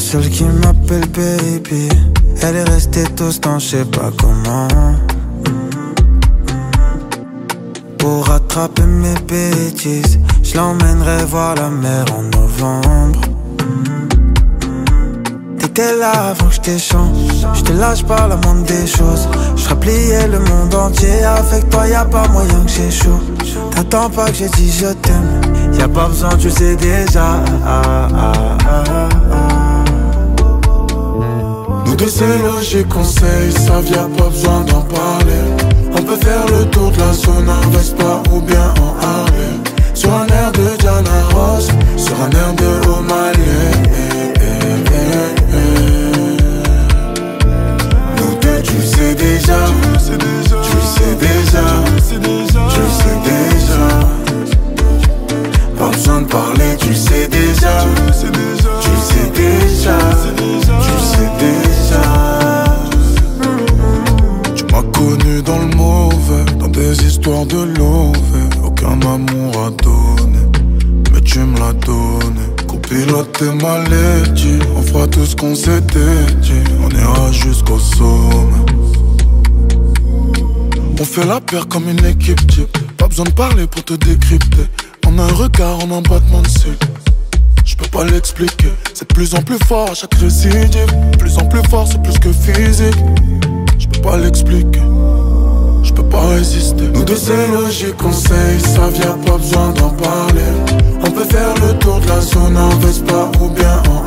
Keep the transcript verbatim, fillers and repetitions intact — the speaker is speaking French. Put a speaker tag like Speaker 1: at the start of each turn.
Speaker 1: seule qui m'appelle baby. Elle est restée toastant, je sais pas comment. Pour rattraper mes bêtises, je l'emmènerai voir la mer en novembre. T'étais là avant que je t'échange. Je te lâche pas la moindre des choses. Je plié le monde entier. Avec toi y'a pas moyen que j'ai chaud. T'attends pas que j'ai dit je t'aime. Y'a pas besoin, tu sais déjà. ah, ah, ah, ah.
Speaker 2: Nous deux c'est logique, conseil, ça vient pas besoin d'en parler. On peut faire le tour de la zone en Vespa ou bien en Harley. Sur un air de Diana Ross, sur un air de O'Malley. Nous deux tu sais déjà, tu sais déjà, tu sais déjà. Pas besoin de parler, tu sais déjà, tu sais déjà, tu sais déjà. Tu m'as connu dans le mauvais, dans des histoires de lové. Aucun amour à donner, mais tu me l'as donné. Copilote tes maladies, on fera tout ce qu'on s'était dit. On ira jusqu'au sommet. On fait la paire comme une équipe type. Pas besoin de parler pour te décrypter. En un regard, en un battement de cils. Je peux pas l'expliquer. C'est de plus en plus fort à chaque récidive. De plus en plus fort, c'est plus que physique. Je peux pas l'expliquer. Je peux pas résister. Nous deux c'est logique, conseil, ça vient pas besoin d'en parler. On peut faire le tour de la zone en Vespa ou bien en